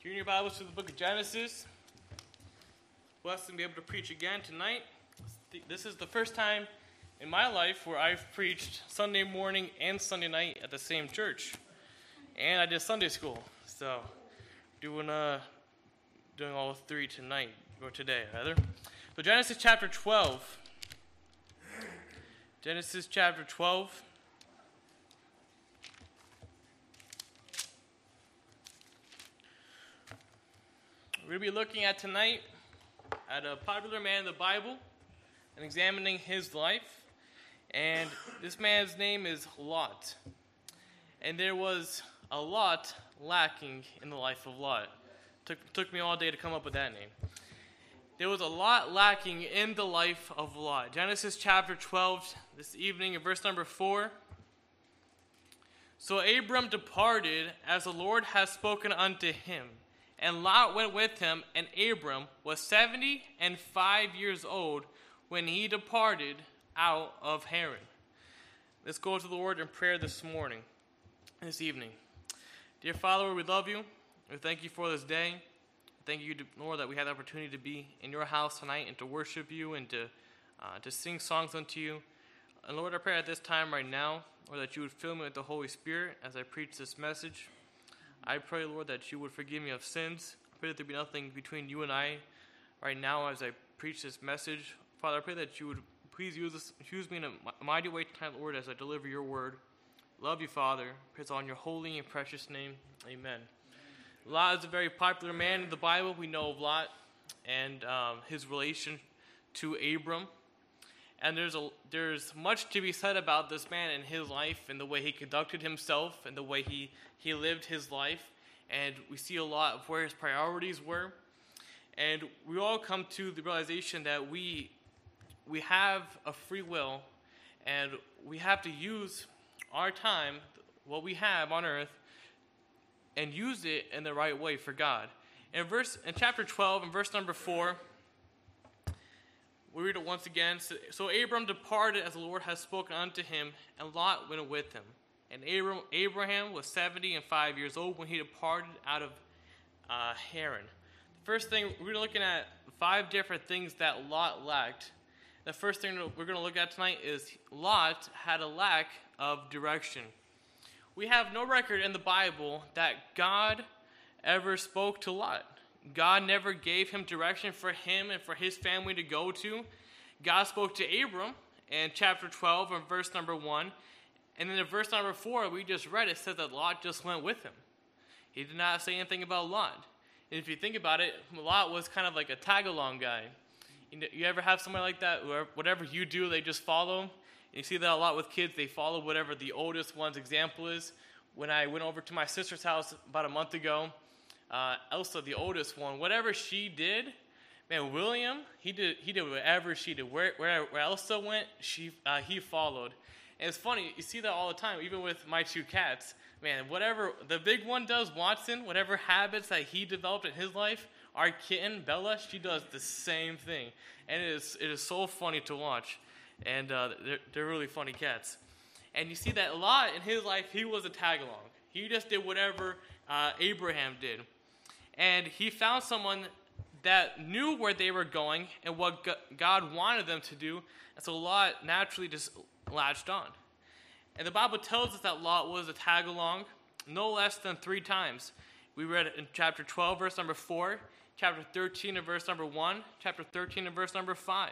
Turn your Bibles to the book of Genesis. Blessed to be able to preach again tonight. This is the first time in my life where I've preached Sunday morning and Sunday night at the same church. And I did Sunday school. So, doing all three tonight, or today, rather. So Genesis chapter 12. Genesis chapter 12. We're going to be looking at tonight at a popular man in the Bible and examining his life. And this man's name is Lot. And there was a lot lacking in the life of Lot. Took me all day to come up with that name. There was a lot lacking in the life of Lot. Genesis chapter 12, this evening in verse number 4. So Abram departed as the Lord had spoken unto him. And Lot went with him, and Abram was 75 years old when he departed out of Haran. Let's go to the Lord in prayer this evening. Dear Father, we love you. We thank you for this day. Thank you, Lord, that we had the opportunity to be in your house tonight and to worship you and to sing songs unto you. And Lord, I pray at this time right now, Lord, that you would fill me with the Holy Spirit as I preach this message. I pray, Lord, that you would forgive me of sins. I pray that there be nothing between you and I right now as I preach this message. Father, I pray that you would please use me in a mighty way tonight, Lord, as I deliver your word. Love you, Father. Praise on your holy and precious name. Amen. Lot is a very popular man in the Bible. We know of Lot and his relation to Abram. And there's much to be said about this man and his life and the way he conducted himself and the way he lived his life. And we see a lot of where his priorities were. And we all come to the realization that we have a free will and we have to use our time, what we have on earth, and use it in the right way for God. In chapter 12, in verse number 4, we read it once again. So Abram departed as the Lord had spoken unto him, and Lot went with him. And Abraham was 75 years old when he departed out of Haran. The first thing, we're looking at 5 different things that Lot lacked. The first thing we're going to look at tonight is Lot had a lack of direction. We have no record in the Bible that God ever spoke to Lot. God never gave him direction for him and for his family to go to. God spoke to Abram in chapter 12 and verse number 1. And then in verse number 4, we just read, it says that Lot just went with him. He did not say anything about Lot. And if you think about it, Lot was kind of like a tag-along guy. You ever have somebody like that where whatever you do, they just follow? And you see that a lot with kids. They follow whatever the oldest one's example is. When I went over to my sister's house about a month ago, Elsa, the oldest one, whatever she did, man, William, he did whatever she did. Where Elsa went, he followed. And it's funny, you see that all the time, even with my 2 cats. Man, whatever the big one does, Watson, whatever habits that he developed in his life, our kitten, Bella, she does the same thing. And it is so funny to watch. And they're really funny cats. And you see that a lot in his life, he was a tag-along. He just did whatever Abraham did. And he found someone that knew where they were going and what God wanted them to do. And so Lot naturally just latched on. And the Bible tells us that Lot was a tag-along no less than 3 times. We read it in chapter 12, verse number 4, chapter 13 and verse number 1, chapter 13 and verse number 5.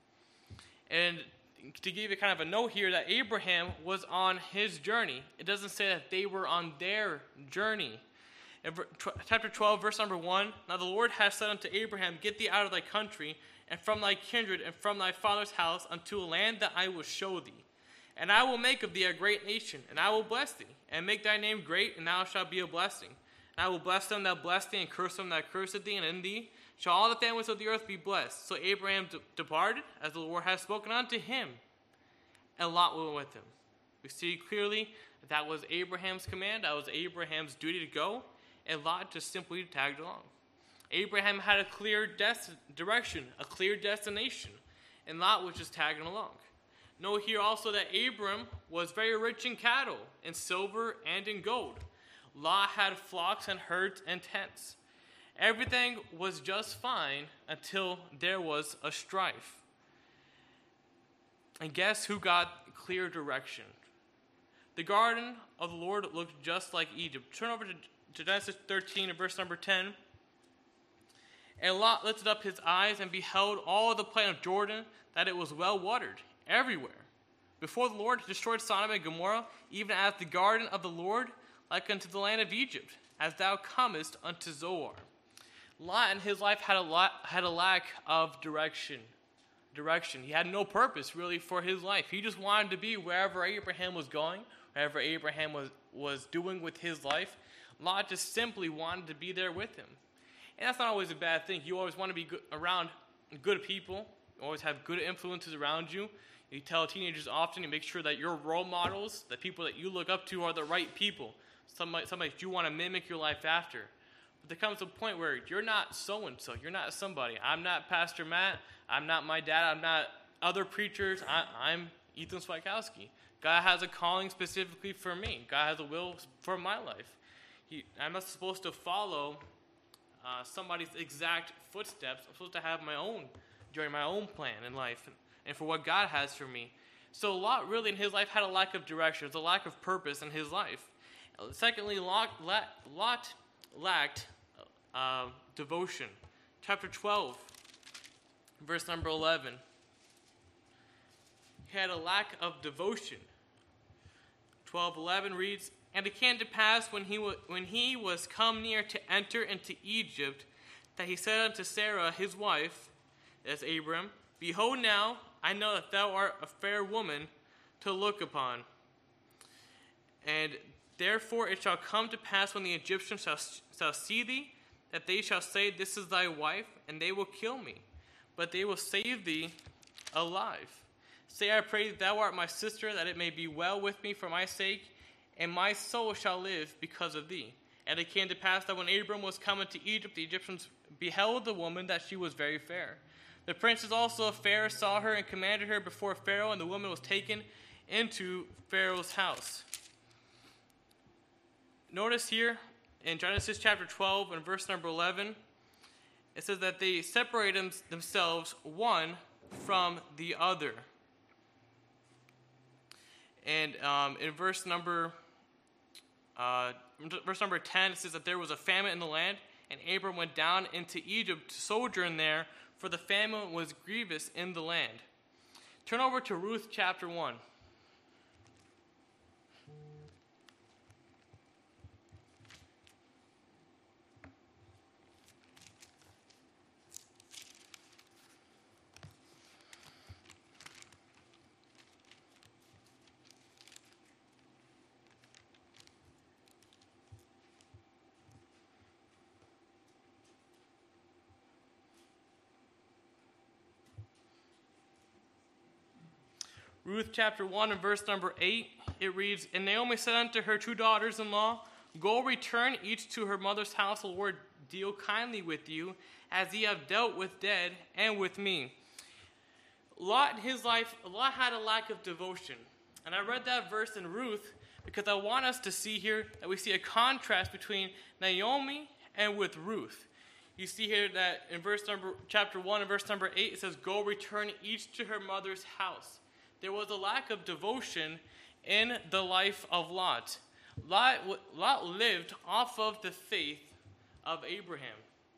And to give you kind of a note here, that Abraham was on his journey. It doesn't say that they were on their journey. In chapter 12, verse number 1, now the Lord hath said unto Abraham, Get thee out of thy country, and from thy kindred, and from thy father's house, unto a land that I will show thee. And I will make of thee a great nation, and I will bless thee, and make thy name great, and thou shalt be a blessing. And I will bless them that bless thee, and curse them that curseth thee, and in thee shall all the families of the earth be blessed. So Abraham departed, as the Lord hath spoken unto him, and Lot went with him. We see clearly that was Abraham's command, that was Abraham's duty to go, and Lot just simply tagged along. Abraham had a clear direction, a clear destination, and Lot was just tagging along. Note here also that Abram was very rich in cattle, in silver, and in gold. Lot had flocks and herds and tents. Everything was just fine until there was a strife. And guess who got clear direction? The garden of the Lord looked just like Egypt. Turn over to Genesis 13 and verse number 10. And Lot lifted up his eyes and beheld all the plain of Jordan, that it was well watered everywhere. Before the Lord destroyed Sodom and Gomorrah, even as the garden of the Lord, like unto the land of Egypt, as thou comest unto Zoar. Lot in his life had a lack of direction. He had no purpose really for his life. He just wanted to be wherever Abraham was going, wherever Abraham was doing with his life. Lot just simply wanted to be there with him. And that's not always a bad thing. You always want to be around good people. You always have good influences around you. You tell teenagers often, you make sure that your role models, the people that you look up to, are the right people. Somebody that you want to mimic your life after. But there comes a point where you're not so-and-so. You're not somebody. I'm not Pastor Matt. I'm not my dad. I'm not other preachers. I'm Ethan Swikowski. God has a calling specifically for me. God has a will for my life. I'm not supposed to follow somebody's exact footsteps. I'm supposed to have my own journey, my own plan in life, and for what God has for me. So Lot really in his life had a lack of direction. There's a lack of purpose in his life. Secondly, Lot lacked devotion. Chapter 12, verse number 11. He had a lack of devotion. 12:11 reads, And it came to pass when he was come near to enter into Egypt, that he said unto Sarah his wife, that's Abram, Behold now, I know that thou art a fair woman to look upon. And therefore it shall come to pass when the Egyptians shall see thee, that they shall say, This is thy wife, and they will kill me. But they will save thee alive. Say, I pray, thou art my sister, that it may be well with me for my sake, and my soul shall live because of thee. And it came to pass that when Abram was come into Egypt, the Egyptians beheld the woman, that she was very fair. The princes also of Pharaoh saw her and commanded her before Pharaoh, and the woman was taken into Pharaoh's house. Notice here in Genesis chapter 12 and verse number 11, it says that they separated themselves one from the other. And in verse number 10, it says that there was a famine in the land, and Abram went down into Egypt to sojourn there, for the famine was grievous in the land. Turn over to Ruth chapter 1. Ruth chapter 1 and verse number 8, it reads, And Naomi said unto her two daughters-in-law, Go return each to her mother's house, the Lord deal kindly with you, as ye have dealt with dead and with me. Lot in his life, Lot had a lack of devotion. And I read that verse in Ruth because I want us to see here that we see a contrast between Naomi and with Ruth. You see here that in chapter 1 and verse number 8, it says, Go return each to her mother's house. There was a lack of devotion in the life of Lot. Lot lived off of the faith of Abraham.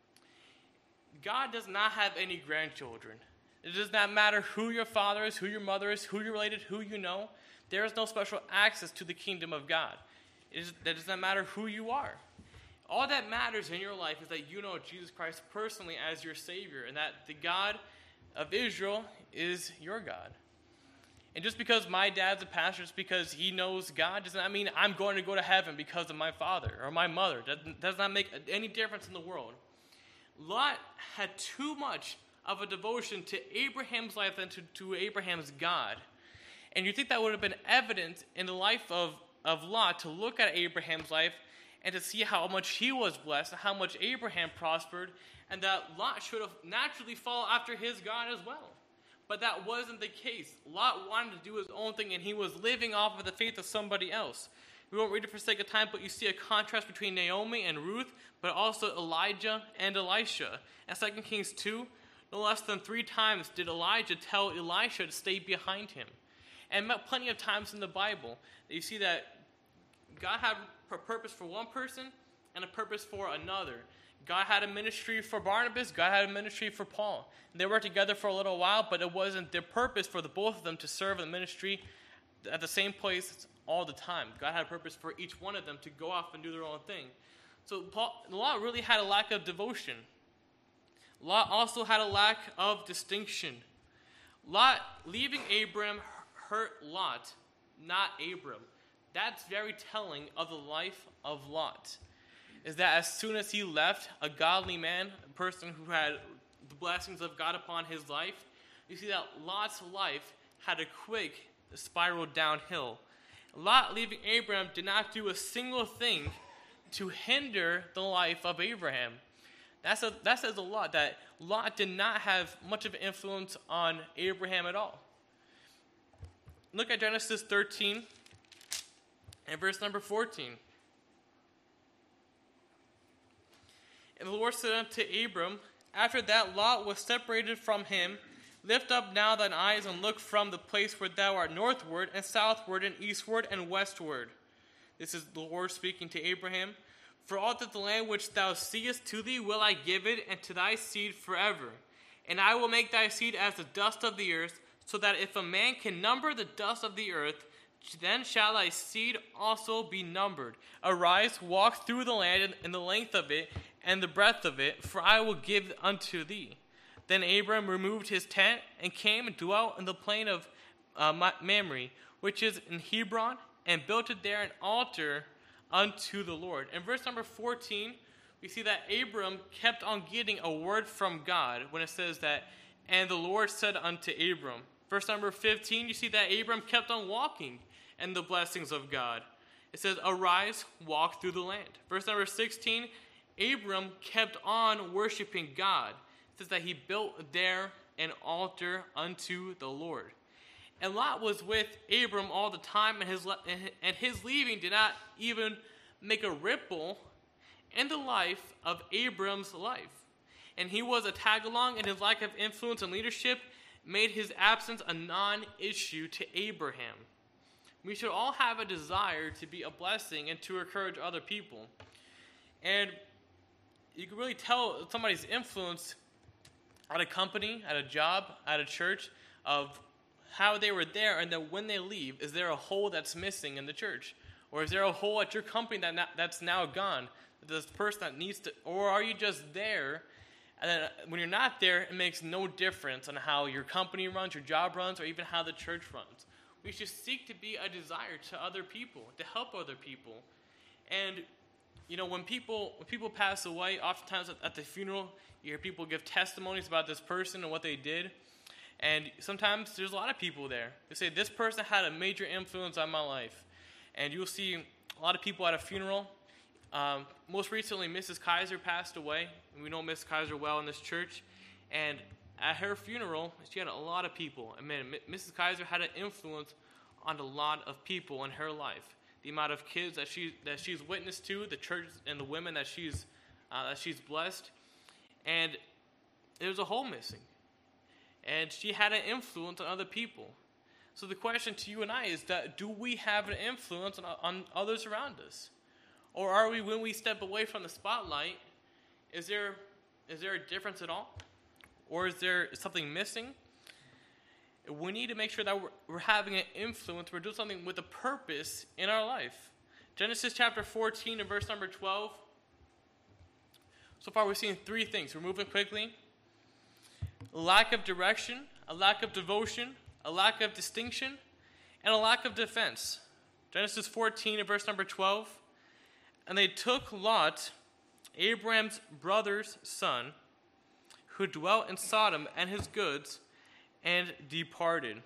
God does not have any grandchildren. It does not matter who your father is, who your mother is, who you're related, who you know. There is no special access to the kingdom of God. That does not matter who you are. All that matters in your life is that you know Jesus Christ personally as your Savior, and that the God of Israel is your God. And just because my dad's a pastor, just because he knows God, does not mean I'm going to go to heaven because of my father or my mother. That does not make any difference in the world. Lot had too much of a devotion to Abraham's life than to Abraham's God. And you think that would have been evident in the life of Lot to look at Abraham's life and to see how much he was blessed and how much Abraham prospered, and that Lot should have naturally followed after his God as well. But that wasn't the case. Lot wanted to do his own thing, and he was living off of the faith of somebody else. We won't read it for sake of time, but you see a contrast between Naomi and Ruth, but also Elijah and Elisha. In 2 Kings 2, no less than 3 times did Elijah tell Elisha to stay behind him. And plenty of times in the Bible, you see that God had a purpose for one person and a purpose for another. God had a ministry for Barnabas, God had a ministry for Paul. They were together for a little while, but it wasn't their purpose for the both of them to serve in ministry at the same place all the time. God had a purpose for each one of them to go off and do their own thing. So Lot really had a lack of devotion. Lot also had a lack of distinction. Lot leaving Abram hurt Lot, not Abram. That's very telling of the life of Lot. Is that as soon as he left, a godly man, a person who had the blessings of God upon his life, you see that Lot's life had a quick spiral downhill. Lot leaving Abraham did not do a single thing to hinder the life of Abraham. That says a lot, that Lot did not have much of an influence on Abraham at all. Look at Genesis 13 and verse number 14. And the Lord said unto Abram, after that Lot was separated from him, lift up now thine eyes and look from the place where thou art northward and southward and eastward and westward. This is the Lord speaking to Abraham. For all that the land which thou seest, to thee will I give it, and to thy seed forever. And I will make thy seed as the dust of the earth, so that if a man can number the dust of the earth, then shall thy seed also be numbered. Arise, walk through the land in the length of it and the breadth of it, for I will give unto thee. Then Abram removed his tent and came and dwelt in the plain of Mamre, which is in Hebron, and built it there an altar unto the Lord. In verse number 14, we see that Abram kept on getting a word from God when it says that, and the Lord said unto Abram. Verse number 15, you see that Abram kept on walking in the blessings of God. It says, arise, walk through the land. Verse number 16, Abram kept on worshiping God. It says that he built there an altar unto the Lord. And Lot was with Abram all the time, and his leaving did not even make a ripple in the life of Abram's life. And he was a tag-along, and his lack of influence and leadership made his absence a non-issue to Abraham. We should all have a desire to be a blessing and to encourage other people. And you can really tell somebody's influence at a company, at a job, at a church, of how they were there, and then when they leave, is there a hole that's missing in the church? Or is there a hole at your company that's now gone? This person that needs to, or are you just there, and then when you're not there, it makes no difference on how your company runs, your job runs, or even how the church runs. We should seek to be a desire to other people, to help other people. And you know, when people pass away, oftentimes at the funeral, you hear people give testimonies about this person and what they did. And sometimes there's a lot of people there. They say, this person had a major influence on my life. And you'll see a lot of people at a funeral. Most recently, Mrs. Kaiser passed away. And we know Mrs. Kaiser well in this church. And at her funeral, she had a lot of people. And man, Mrs. Kaiser had an influence on a lot of people in her life. The amount of kids that she's witnessed to, the church and the women that she's blessed. And there's a hole missing. And she had an influence on other people. So the question to you and I is that, do we have an influence on others around us? Or are we, when we step away from the spotlight, is there a difference at all? Or is there something missing? We need to make sure that we're having an influence, we're doing something with a purpose in our life. Genesis chapter 14 and verse number 12. So far we've seen 3 things. We're moving quickly. A lack of direction, a lack of devotion, a lack of distinction, and a lack of defense. Genesis 14 and verse number 12. And they took Lot, Abraham's brother's son, who dwelt in Sodom, and his goods, and departed.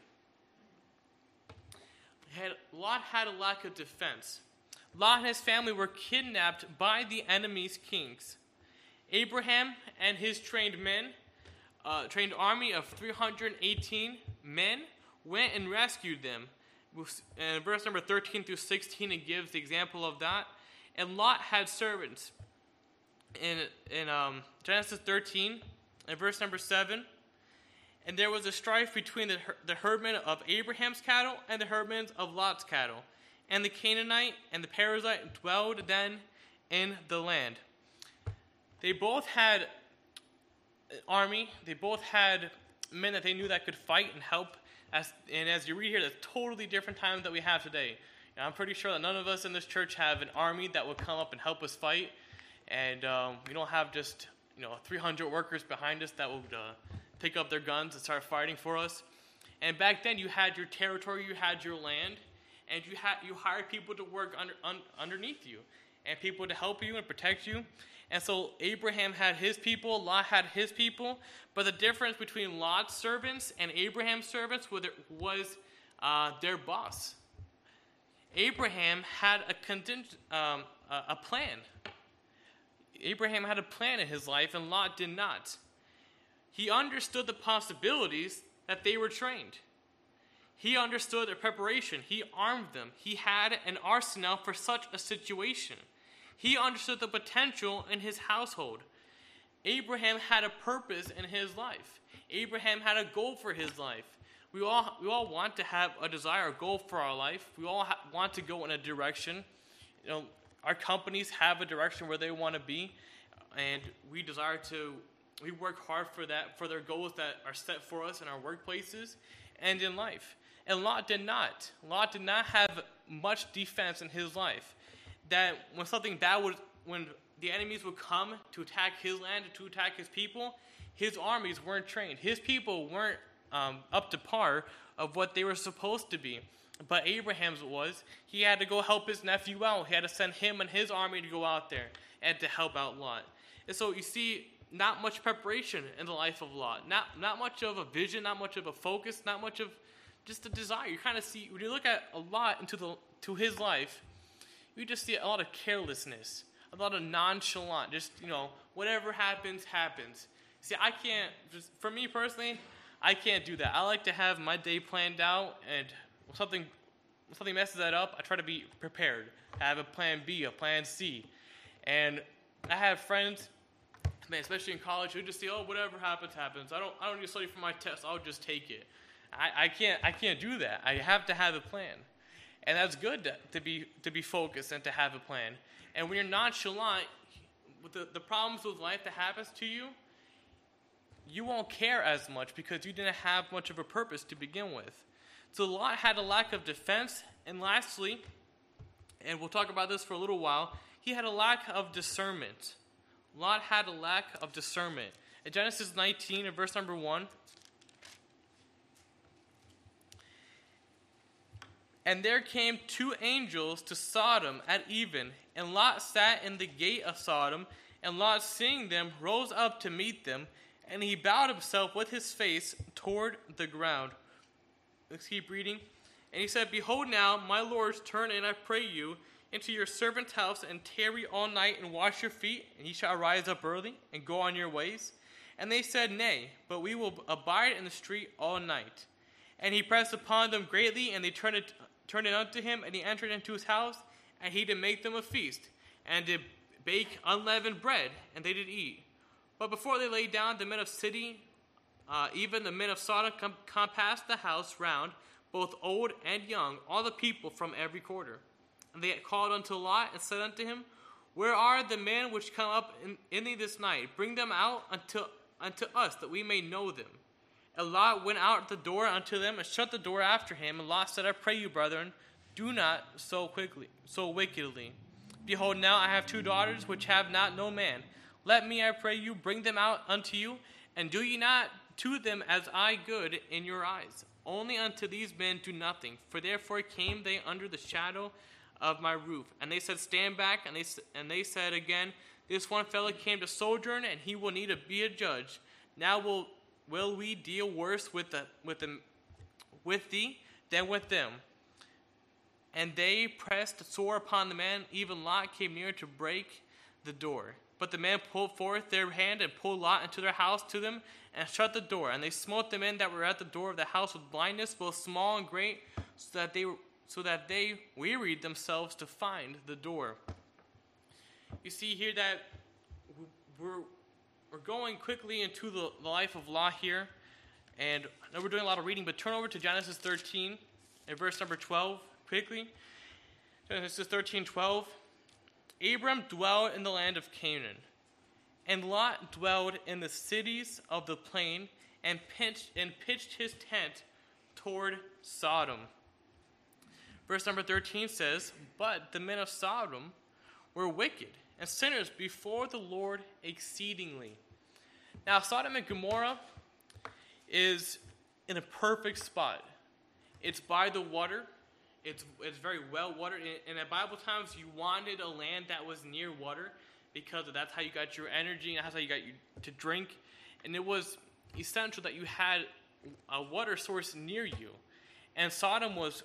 Lot had a lack of defense. Lot and his family were kidnapped by the enemy's kings. Abraham and his trained army of 318 men went and rescued them. In verse number 13 through 16, it gives the example of that. And Lot had servants. In Genesis 13, in verse number 7, and there was a strife between the herdmen of Abraham's cattle and the herdmen of Lot's cattle. And the Canaanite and the Perizzite dwelled then in the land. They both had an army. They both had men that they knew that could fight and help. As you read here, that's totally different time that we have today. I'm pretty sure that none of us in this church have an army that will come up and help us fight. And we don't have just 300 workers behind us that will pick up their guns and start fighting for us. And back then, you had your territory, you had your land, and you hired people to work underneath you, and people to help you and protect you. And so Abraham had his people, Lot had his people, but the difference between Lot's servants and Abraham's servants was their boss. Abraham had a plan. Abraham had a plan in his life, and Lot did not. He understood the possibilities that they were trained. He understood their preparation. He armed them. He had an arsenal for such a situation. He understood the potential in his household. Abraham had a purpose in his life. Abraham had a goal for his life. We all want to have a desire, a goal for our life. We all want to go in a direction. Our companies have a direction where they want to be, and we work hard for that, for their goals that are set for us in our workplaces and in life. And Lot did not. Lot did not have much defense in his life. That when something bad when the enemies would come to attack his land, to attack his people, his armies weren't trained. His people weren't up to par of what they were supposed to be. But Abraham's was. He had to go help his nephew out. He had to send him and his army to go out there and to help out Lot. And so you see, not much preparation in the life of Lot. Not much of a vision, not much of a focus, not much of just a desire. You kind of see, when you look at a lot to his life, you just see a lot of carelessness, a lot of nonchalant, just, whatever happens, happens. See, I can't, just for me personally, I can't do that. I like to have my day planned out, and when something messes that up, I try to be prepared. I have a plan B, a plan C. And I have friends, man, especially in college, who just say, whatever happens, happens. I don't need to study for my test. I'll just take it. I can't do that. I have to have a plan. And that's good to be focused and to have a plan. And when you're nonchalant, with the problems with life that happens to you, you won't care as much because you didn't have much of a purpose to begin with. So Lot had a lack of defense. And lastly, and we'll talk about this for a little while, he had a lack of discernment. Lot had a lack of discernment. In Genesis 19, in verse number 1, and there came 2 angels to Sodom at even, and Lot sat in the gate of Sodom, and Lot, seeing them, rose up to meet them, and he bowed himself with his face toward the ground. Let's keep reading. And he said, Behold now, my lords, turn in, I pray you, into your servant's house, and tarry all night, and wash your feet, and ye shall rise up early, and go on your ways. And they said, Nay, but we will abide in the street all night. And he pressed upon them greatly, and they turned it unto him, and he entered into his house, and he did make them a feast, and did bake unleavened bread, and they did eat. But before they lay down, the men of city, even the men of Sodom, compassed the house round, both old and young, all the people from every quarter. And they called unto Lot, and said unto him, Where are the men which come up in thee this night? Bring them out unto us, that we may know them. And Lot went out at the door unto them, and shut the door after him. And Lot said, I pray you, brethren, do not so wickedly. Behold, now I have 2 daughters, which have not no man. Let me, I pray you, bring them out unto you, and do ye not to them as I good in your eyes. Only unto these men do nothing, for therefore came they under the shadow of my roof. And they said, Stand back. And they said again, This one fellow came to sojourn, and he will need to be a judge. Now will we deal worse with thee than with them? And they pressed sore upon the man. Even Lot came near to break the door. But the men pulled forth their hand and pulled Lot into their house to them, and shut the door. And they smote the men that were at the door of the house with blindness, both small and great, so that they wearied themselves to find the door. You see here that we're going quickly into the life of Lot here, and I know we're doing a lot of reading, but turn over to Genesis 13 and verse number 12 quickly. Genesis 13:12. Abram dwelled in the land of Canaan, and Lot dwelled in the cities of the plain, and pitched his tent toward Sodom. Verse number 13 says, "But the men of Sodom were wicked and sinners before the Lord exceedingly." Now, Sodom and Gomorrah is in a perfect spot. It's by the water. It's very well watered. And at Bible times, you wanted a land that was near water because that's how you got your energy and that's how you got to drink. And it was essential that you had a water source near you. And Sodom was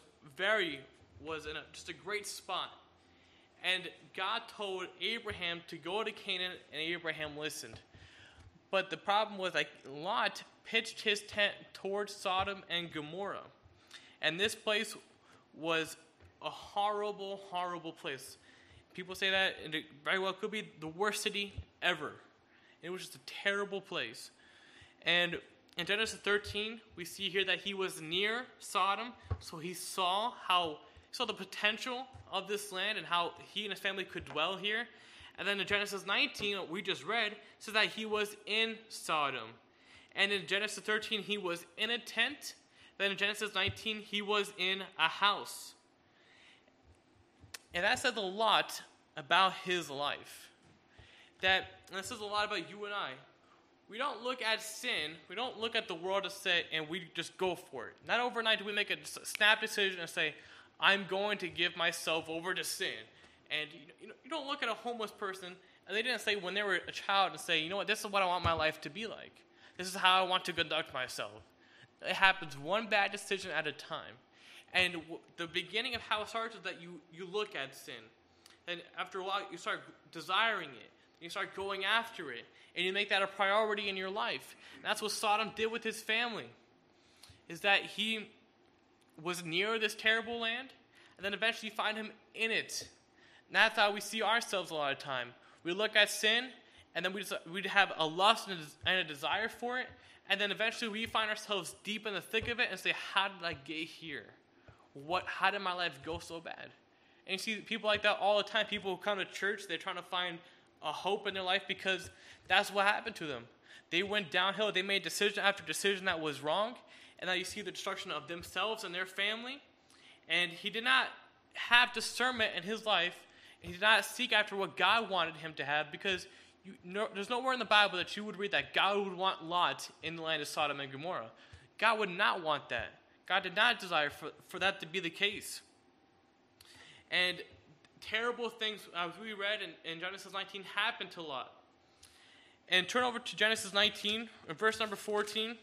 in just a great spot. And God told Abraham to go to Canaan, and Abraham listened. But the problem was Lot pitched his tent towards Sodom and Gomorrah. And this place was a horrible, horrible place. People say that, and it very well could be the worst city ever. It was just a terrible place. And in Genesis 13, we see here that he was near Sodom, so he saw the potential of this land and how he and his family could dwell here. And then in Genesis 19, what we just read, says that he was in Sodom. And in Genesis 13, he was in a tent. Then in Genesis 19, he was in a house. And that says a lot about his life. And this says a lot about you and I. We don't look at sin, we don't look at the world to say, and we just go for it. Not overnight do we make a snap decision and say, I'm going to give myself over to sin. And you don't look at a homeless person, and they didn't say when they were a child and say, you know what, this is what I want my life to be like. This is how I want to conduct myself. It happens one bad decision at a time. And the beginning of how it starts is that you look at sin. And after a while, you start desiring it. You start going after it. And you make that a priority in your life. And that's what Sodom did with his family. Is that he was near this terrible land. And then eventually you find him in it. And that's how we see ourselves a lot of time. We look at sin. And then we'd have a lust and a desire for it. And then eventually we find ourselves deep in the thick of it and say, how did I get here? How did my life go so bad? And you see people like that all the time. People who come to church, they're trying to find a hope in their life because that's what happened to them. They went downhill. They made decision after decision that was wrong. And now you see the destruction of themselves and their family. And he did not have discernment in his life. And he did not seek after what God wanted him to have because there's nowhere in the Bible that you would read that God would want Lot in the land of Sodom and Gomorrah. God would not want that. God did not desire for that to be the case. And terrible things, as we read in Genesis 19, happened to Lot. And turn over to Genesis 19, verse number 14.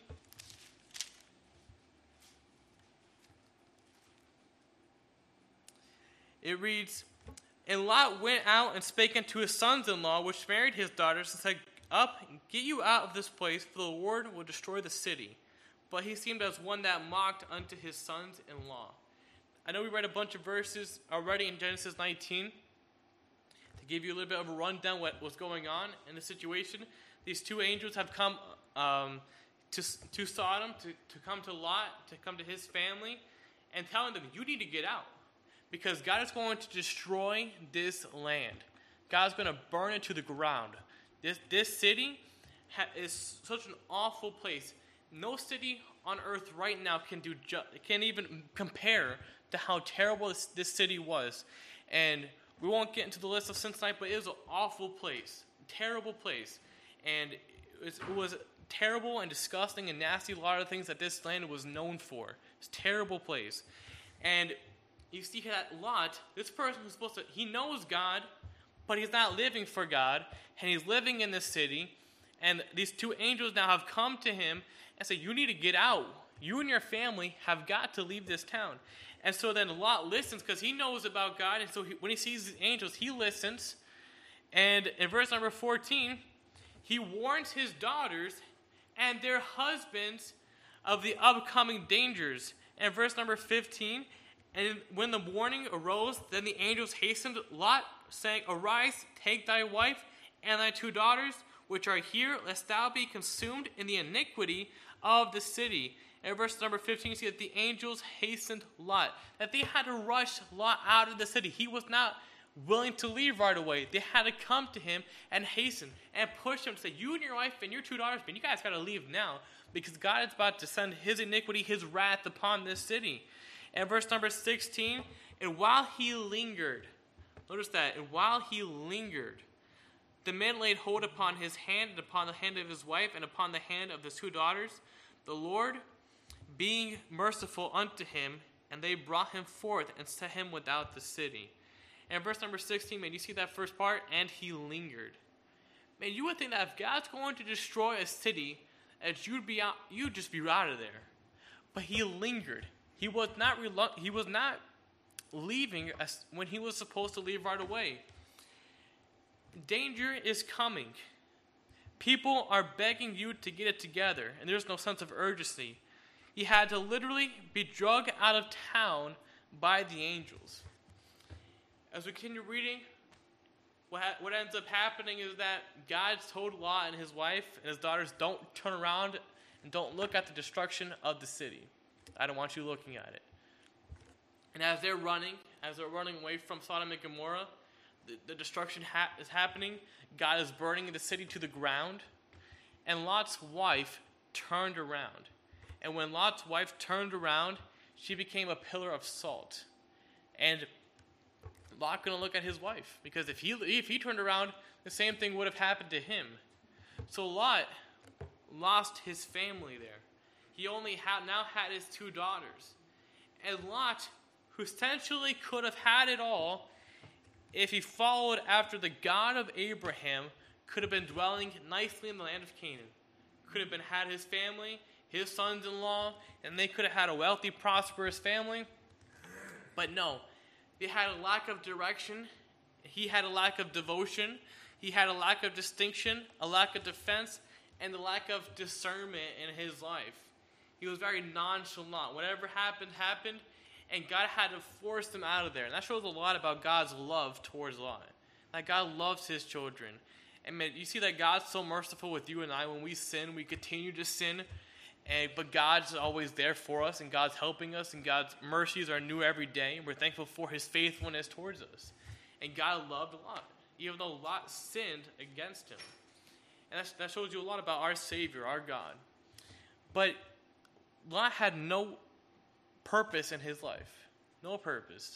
It reads, "And Lot went out and spake unto his sons-in-law, which married his daughters, and said, Up, get you out of this place, for the Lord will destroy the city. But he seemed as one that mocked unto his sons-in-law." I know we read a bunch of verses already in Genesis 19 to give you a little bit of a rundown what was going on in the situation. These two angels have come to Sodom, to come to Lot, to come to his family, and telling them, you need to get out. Because God is going to destroy this land. God's going to burn it to the ground. This city is such an awful place. No city on earth right now can even compare to how terrible this city was. And we won't get into the list of sins tonight, but it was an awful place. Terrible place. And it was terrible and disgusting and nasty, a lot of things that this land was known for. It's a terrible place. And you see that Lot, this person who's he knows God, but he's not living for God, and he's living in this city, and these two angels now have come to him and say, you need to get out. You and your family have got to leave this town. And so then Lot listens because he knows about God, and so when he sees these angels, he listens. And in verse number 14, he warns his daughters and their husbands of the upcoming dangers. And verse number 15, And when the morning arose, then the angels hastened Lot, saying, Arise, take thy wife and thy 2 daughters, which are here, lest thou be consumed in the iniquity of the city. And verse number 15, you see that the angels hastened Lot. That they had to rush Lot out of the city. He was not willing to leave right away. They had to come to him and hasten and push him to say, you and your wife and your 2 daughters, man, you guys got to leave now, because God is about to send his iniquity, his wrath upon this city. And verse number 16, and while he lingered, notice that, and while he lingered, the men laid hold upon his hand and upon the hand of his wife and upon the hand of his 2 daughters, the Lord being merciful unto him, and they brought him forth and set him without the city. And verse number 16, man, you see that first part? And he lingered. Man, you would think that if God's going to destroy a city, that you'd just be out of there. But he lingered. He was not leaving when he was supposed to leave right away. Danger is coming. People are begging you to get it together, and there's no sense of urgency. He had to literally be dragged out of town by the angels. As we continue reading, what ends up happening is that God told Lot and his wife and his daughters, don't turn around and don't look at the destruction of the city. I don't want you looking at it. And as they're running away from Sodom and Gomorrah, the destruction is happening. God is burning the city to the ground. And Lot's wife turned around. And when Lot's wife turned around, she became a pillar of salt. And Lot couldn't look at his wife, because if he turned around, the same thing would have happened to him. So Lot lost his family there. He only now had his 2 daughters. And Lot, who essentially could have had it all, if he followed after the God of Abraham, could have been dwelling nicely in the land of Canaan. Could have had his family, his sons-in-law, and they could have had a wealthy, prosperous family. But no, they had a lack of direction. He had a lack of devotion. He had a lack of distinction, a lack of defense, and a lack of discernment in his life. He was very nonchalant. Whatever happened, and God had to force them out of there. And that shows a lot about God's love towards Lot. That God loves his children. And man, you see that God's so merciful with you and I. When we sin, we continue to sin. But God's always there for us, and God's helping us, and God's mercies are new every day. And we're thankful for his faithfulness towards us. And God loved Lot, even though Lot sinned against him. And that shows you a lot about our Savior, our God. But Lot had no purpose in his life. No purpose.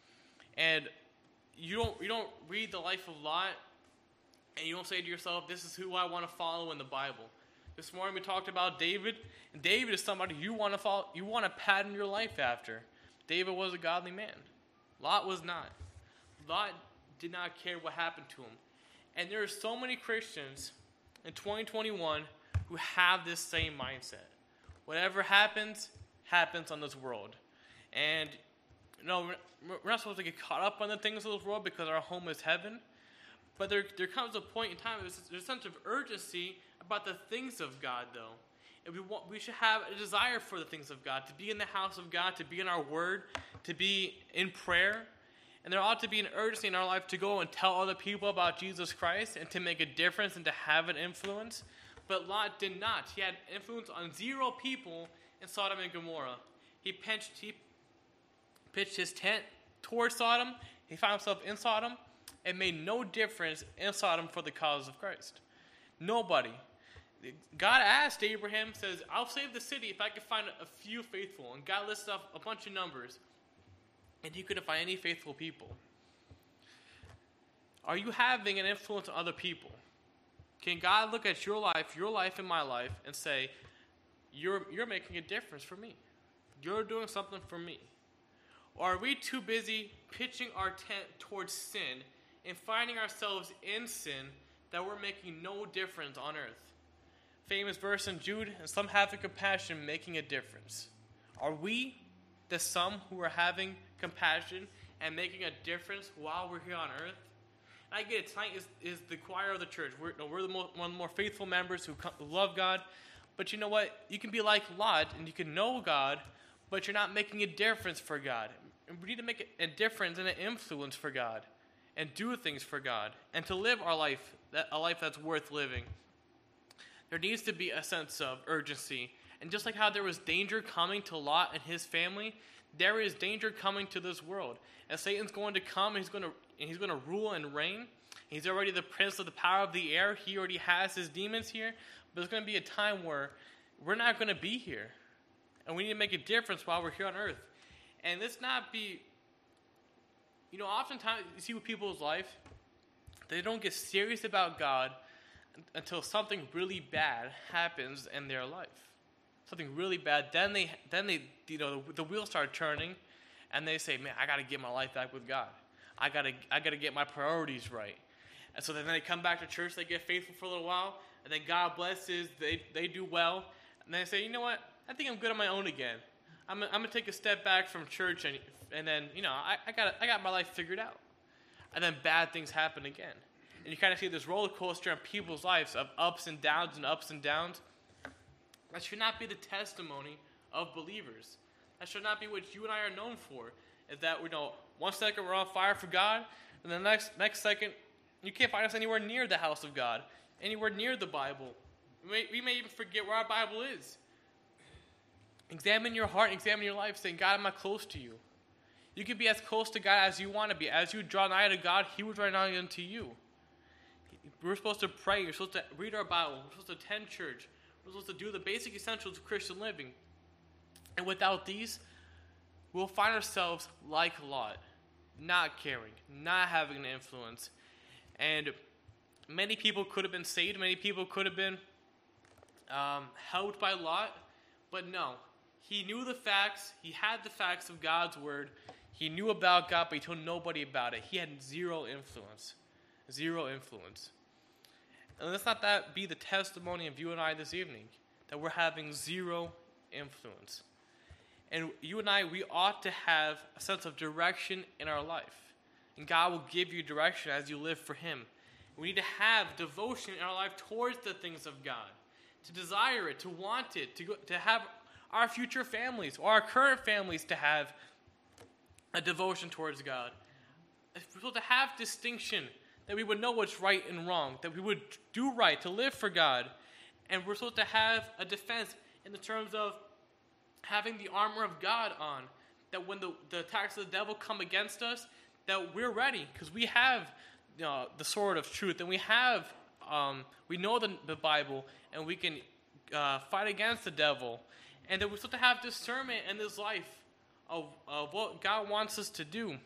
And you don't read the life of Lot and you don't say to yourself, this is who I want to follow in the Bible. This morning we talked about David. And David is somebody you want to follow, you want to pattern your life after. David was a godly man. Lot was not. Lot did not care what happened to him. And there are so many Christians in 2021 who have this same mindset. Whatever happens on this world. And, we're not supposed to get caught up on the things of this world because our home is heaven. But there comes a point in time, there's a sense of urgency about the things of God, though. And we should have a desire for the things of God, to be in the house of God, to be in our word, to be in prayer. And there ought to be an urgency in our life to go and tell other people about Jesus Christ and to make a difference and to have an influence. But Lot did not. He had influence on 0 people in Sodom and Gomorrah. He pitched his tent towards Sodom. He found himself in Sodom. It made no difference in Sodom for the cause of Christ. Nobody. God asked Abraham, says, I'll save the city if I can find a few faithful. And God listed off a bunch of numbers. And he couldn't find any faithful people. Are you having an influence on other people? Can God look at your life and my life, and say, you're making a difference for me. You're doing something for me. Or are we too busy pitching our tent towards sin and finding ourselves in sin that we're making no difference on earth? Famous verse in Jude, and some having compassion making a difference. Are we the some who are having compassion and making a difference while we're here on earth? I get it, tonight is the choir of the church. We're one of the more faithful members who love God. But you know what? You can be like Lot, and you can know God, but you're not making a difference for God. And we need to make a difference and an influence for God, and do things for God, and to live a life that's worth living. There needs to be a sense of urgency. And just like how there was danger coming to Lot and his family, there is danger coming to this world. And Satan's going to come, and he's going to rule and reign. He's already the prince of the power of the air. He already has his demons here. But there's going to be a time where we're not going to be here. And we need to make a difference while we're here on earth. And let's not be, oftentimes you see with people's life, they don't get serious about God until something really bad happens in their life. Something really bad. Then they the wheels start turning, and they say, "Man, I got to get my life back with God. I got to get my priorities right." And so then they come back to church. They get faithful for a little while, and then God blesses. They do well, and they say, "You know what? I think I'm good on my own again. I'm gonna take a step back from church, and then I got my life figured out." And then bad things happen again, and you kind of see this roller coaster in people's lives of ups and downs and ups and downs. That should not be the testimony of believers. That should not be what you and I are known for. Is that one second we're on fire for God, and the next second you can't find us anywhere near the house of God, anywhere near the Bible. We may even forget where our Bible is. Examine your heart, examine your life, saying, "God, am I close to you?" You can be as close to God as you want to be. As you draw nigh to God, He will draw nigh unto you. We're supposed to pray. We're supposed to read our Bible. We're supposed to attend church. We're supposed to do the basic essentials of Christian living. And without these, we'll find ourselves like Lot, not caring, not having an influence. And many people could have been saved. Many people could have been helped by Lot. But no, he knew the facts. He had the facts of God's word. He knew about God, but he told nobody about it. He had zero influence. Zero influence. And let's not that be the testimony of you and I this evening, that we're having zero influence. And you and I, we ought to have a sense of direction in our life. And God will give you direction as you live for Him. We need to have devotion in our life towards the things of God, to desire it, to want it, to have our future families or our current families to have a devotion towards God. We're supposed to have distinction, that we would know what's right and wrong, that we would do right, to live for God. And we're supposed to have a defense in the terms of having the armor of God on, that when the attacks of the devil come against us, that we're ready, because we have the sword of truth, and we know the Bible, and we can fight against the devil, and that we're supposed to have discernment in this life of what God wants us to do.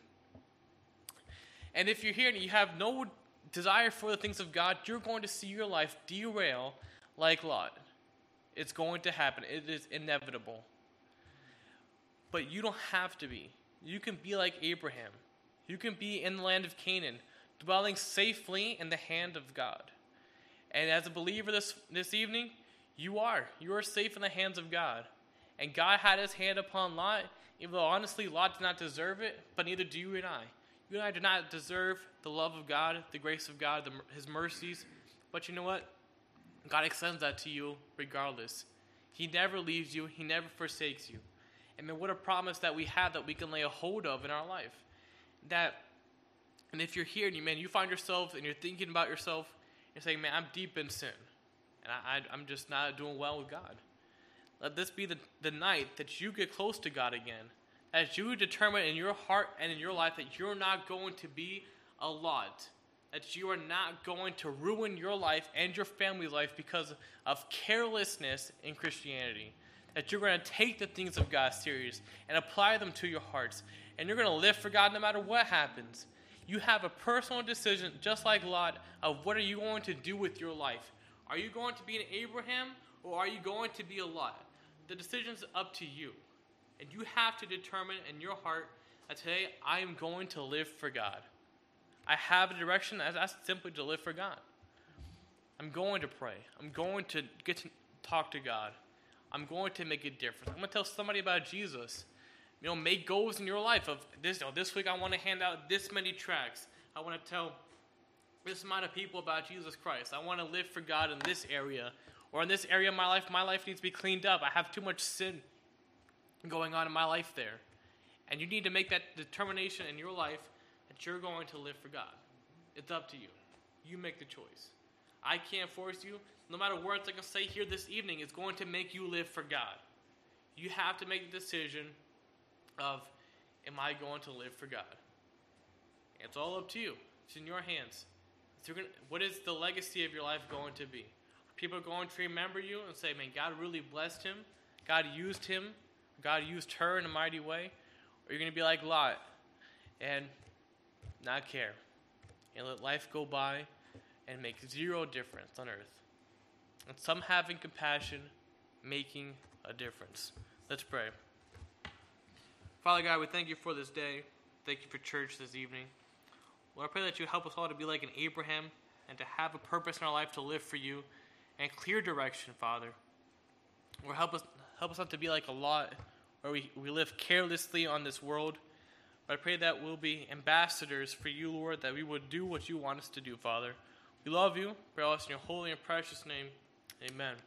And if you're here and you have no desire for the things of God, you're going to see your life derail like Lot. It's going to happen. It is inevitable. But you don't have to be. You can be like Abraham. You can be in the land of Canaan, dwelling safely in the hand of God. And as a believer this evening, you are safe in the hands of God. And God had His hand upon Lot, even though honestly Lot did not deserve it, but neither do you and I. You and I do not deserve the love of God, the grace of God, His mercies. But you know what? God extends that to you regardless. He never leaves you. He never forsakes you. And man, what a promise that we have that we can lay a hold of in our life. And if you're here and you find yourself and you're thinking about yourself, you're saying, "Man, I'm deep in sin. And I'm just not doing well with God." Let this be the night that you get close to God again. As you determine in your heart and in your life that you're not going to be a Lot, that you are not going to ruin your life and your family's life because of carelessness in Christianity, that you're going to take the things of God serious and apply them to your hearts, and you're going to live for God no matter what happens. You have a personal decision, just like Lot, of what are you going to do with your life. Are you going to be an Abraham, or are you going to be a Lot? The decision's up to you. And you have to determine in your heart that today I am going to live for God. I have a direction, that's simply to live for God. I'm going to pray. I'm going to get to talk to God. I'm going to make a difference. I'm going to tell somebody about Jesus. Make goals in your life of this. This week I want to hand out this many tracts. I want to tell this amount of people about Jesus Christ. I want to live for God in this area. Or in this area of my life needs to be cleaned up. I have too much sin going on in my life there. And you need to make that determination in your life that you're going to live for God. It's up to you. You make the choice. I can't force you. No matter words I can say here this evening, it's going to make you live for God. You have to make the decision of, am I going to live for God? It's all up to you. It's in your hands. What is the legacy of your life going to be? People are going to remember you and say, man, God really blessed him. God used him. God used her in a mighty way. Or you're going to be like Lot and not care. And let life go by and make zero difference on earth. And some having compassion, making a difference. Let's pray. Father God, we thank you for this day. Thank you for church this evening. Lord, I pray that you help us all to be like an Abraham and to have a purpose in our life to live for you and clear direction, Father. Lord, help us not to be like a Lot where we live carelessly on this world. But I pray that we'll be ambassadors for you, Lord, that we would do what you want us to do, Father. We love you. Pray all this in your holy and precious name. Amen.